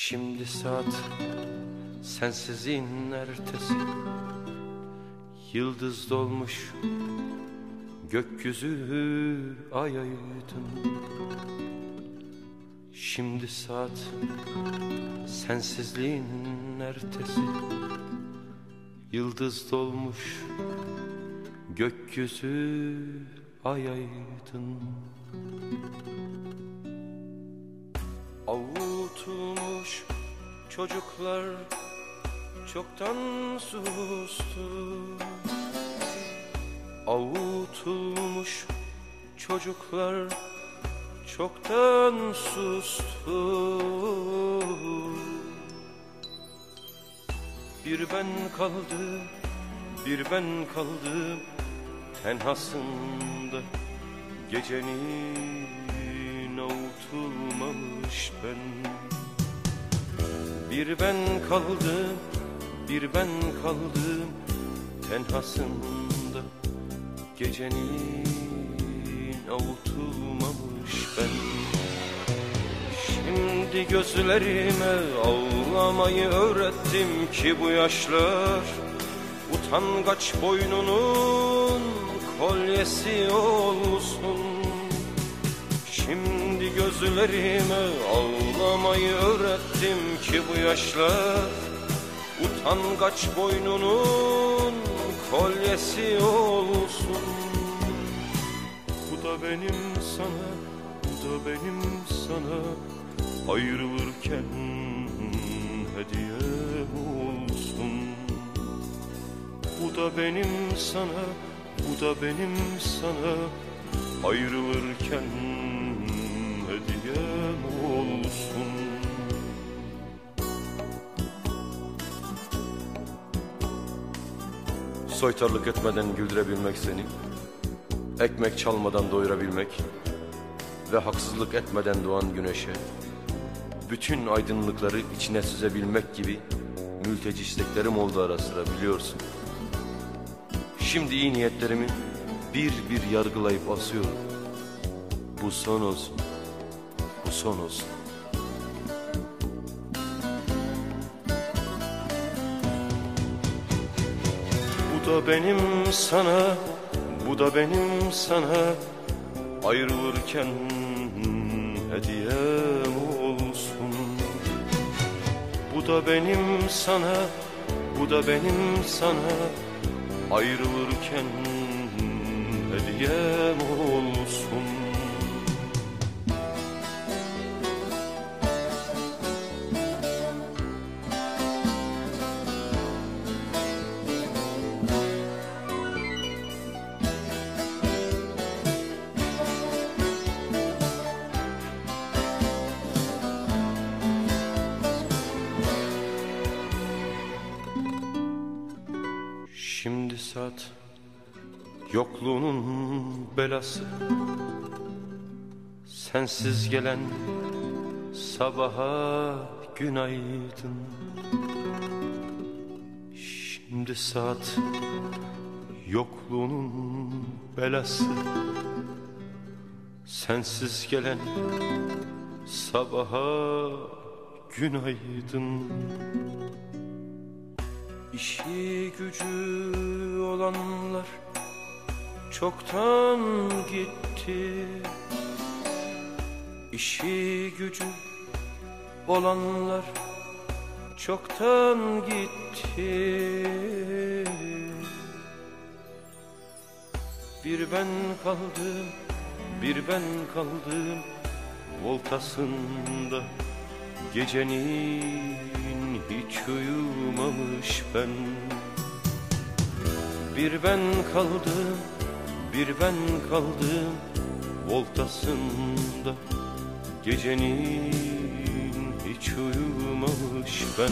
Şimdi saat sensizliğin ertesi, yıldız dolmuş gökyüzü ay aydın. Şimdi saat sensizliğin ertesi, yıldız dolmuş gökyüzü ay aydın. Avutulmuş çocuklar çoktan sustu. Avutulmuş çocuklar çoktan sustu. Bir ben kaldım, bir ben kaldım tenhasında, gecenin avutulmamış ben. Bir ben kaldım, bir ben kaldım tenhasında, gecenin avutulmamış ben. Şimdi gözlerime ağlamayı öğrettim ki bu yaşlar utangaç boynunun kolyesi olsun. Şimdi gözlerime ağlamayı öğrettim ki bu yaşlar utangaç boynunun kolyesi olsun. Bu da benim sana, bu da benim sana ayrılırken hediyem olsun. Bu da benim sana, bu da benim sana ayrılırken hediyem olsun. Soytarlık etmeden güldürebilmek seni, ekmek çalmadan doyurabilmek ve haksızlık etmeden doğan güneşe bütün aydınlıkları içine süzebilmek gibi mülteci isteklerim oldu ara sıra, biliyorsun. Şimdi iyi niyetlerimi bir bir yargılayıp asıyorum. Bu son olsun, bu son olsun. Bu da benim sana, bu da benim sana ayrılırken hediyem olsun. Bu da benim sana, bu da benim sana ayrılırken hediyem olsun. Şimdi saat yokluğunun belası, sensiz gelen sabaha günaydın. Şimdi saat yokluğunun belası, sensiz gelen sabaha günaydın. İşi gücü olanlar çoktan gitti. İşi gücü olanlar çoktan gitti. Bir ben kaldım, bir ben kaldım voltasında, gecenin hiç uyumamış ben. Bir ben kaldım, bir ben kaldım voltasında, gecenin hiç uyumamış ben.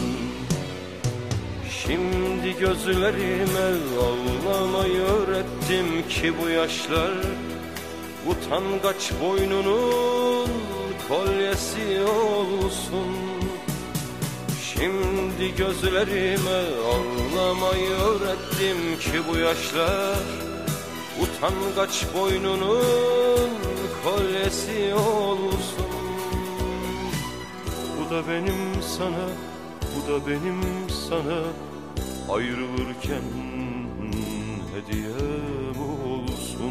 Şimdi gözlerime ağlamayı öğrettim ki bu yaşlar utangaç boynunun kolyesi olsun. Şimdi gözlerime ağlamayı öğrettim ki bu yaşlar utangaç boynunun kolyesi olsun. Bu Bu da benim sana, bu da benim sana ayrılırken hediyem olsun.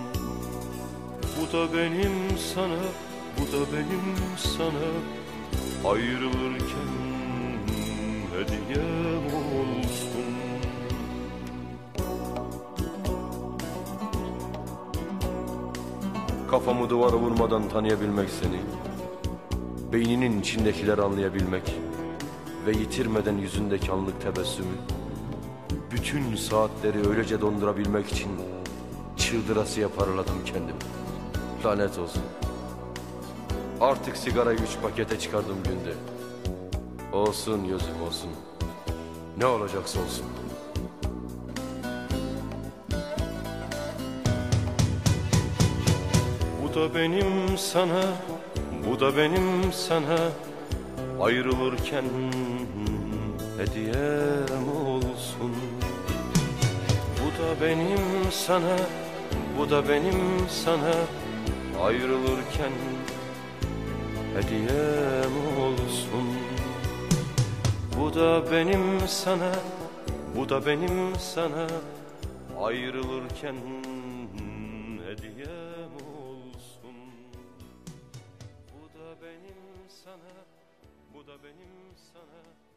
Bu da benim sana, bu da benim sana ayrılırken hediyem olsun. Kafamı duvara vurmadan tanıyabilmek seni, beyninin içindekileri anlayabilmek ve yitirmeden yüzündeki anlık tebessümü, bütün saatleri öylece dondurabilmek için çıldırasıya paraladım kendimi. Lanet olsun. Artık sigarayı 3 pakete çıkardım günde. Olsun gözüm olsun. Ne olacaksa olsun. Bu da benim sana, bu da benim sana ayrılırken hediyem olsun. Bu da benim sana, bu da benim sana ayrılırken hediyem olsun. Bu da benim sana, bu da benim sana ayrılırken hediyem olsun. Bu da benim sana, bu da benim sana